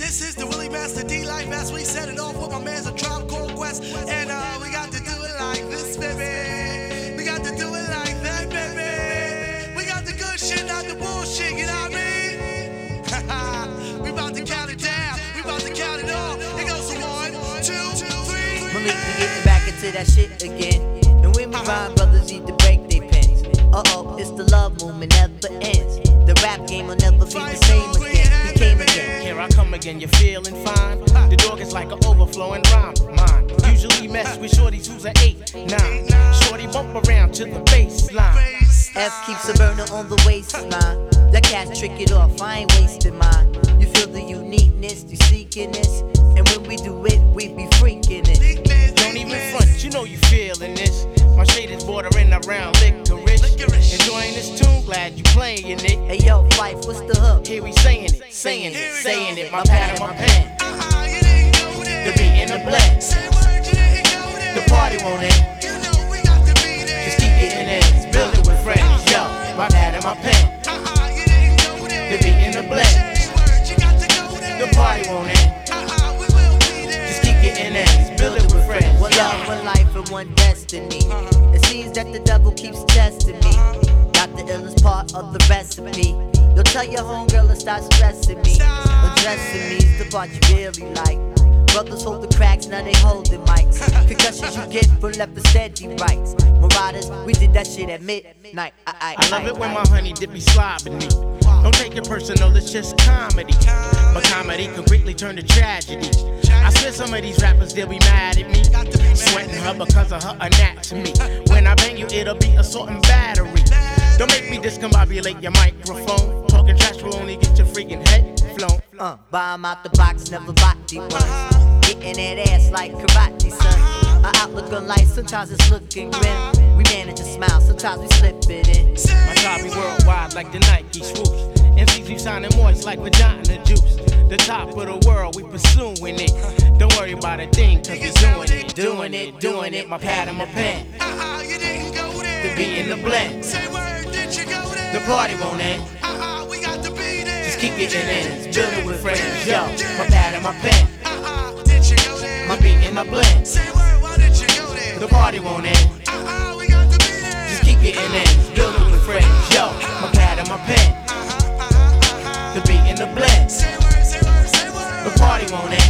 This is the Willie Master D Life as we set it off with my man's a Tribe Called Quest. And we got to do it like this, baby. We got to do it like that, baby. We got the good shit, not the bullshit, you know what I mean? We about to count it down. We about to count it all. It goes to 1, 2, 3. When we getting back into that shit again. And when we rhyme, brothers need to break their pens. It's the love movement, never ends. The rap game will never be the same again. He came again. Here I come again, you feeling fine? The dog is like an overflowing rhyme. Mine usually mess with shorties who's an 8, 9. Shorty bump around to the baseline. F keeps a burner on the waistline. That cat trick it off, I ain't wasting mine. You feel the uniqueness, you seeking this. And when we do it, we be freaking it. Don't even front, you know you feeling this. My shade is bordering around licorice. Enjoying this tune, glad you playing it. Hey yo, Fife, what's the hook? Here we saying it, saying it, saying it. My pad and my pen. The beat in the blend. The party won't end. Just keep getting in, build it with friends. Yo, my pad and my pen. The beat in the blend. The party won't end. Just keep getting in, build it with friends. One love, one life, and one destiny. It seems that the devil keeps testing me. Got the illest part of the recipe. You'll tell your homegirl to stop stressing me. Undressing me's the part you really like. Brothers hold the cracks, now they holding mics. Concussions you get from left and steady rights. Marauders, we did that shit at midnight. I love it when my honey dip be slobbing me. Don't take it personal, it's just comedy. But comedy can quickly turn to tragedy. I swear some of these rappers, they'll be mad at me. Sweating her because of her anatomy. When I bang you, it'll be assault and battery. Don't make me discombobulate your microphone. Talking trash will only get your freaking head flown. Buy 'em out the box, never body ones. Getting that ass like karate, son. Our outlook on life, sometimes it's looking grim. We manage to smile, sometimes we slip it in. My job be worldwide like the Nike swoosh. MCs be sounding moist like vagina juice. The top of the world, we pursuing it. Don't worry about a thing, cause we doing it, doing it, doing it. My pad and my pen. The beat in the blend. The party won't end. Just keep getting in, build it with friends. Yo, my pad and my pen. My beat in the blend. The party won't end. Just keep getting in, build it with friends. Yo, my pad and my pen. The beat in the blend. The party won't end.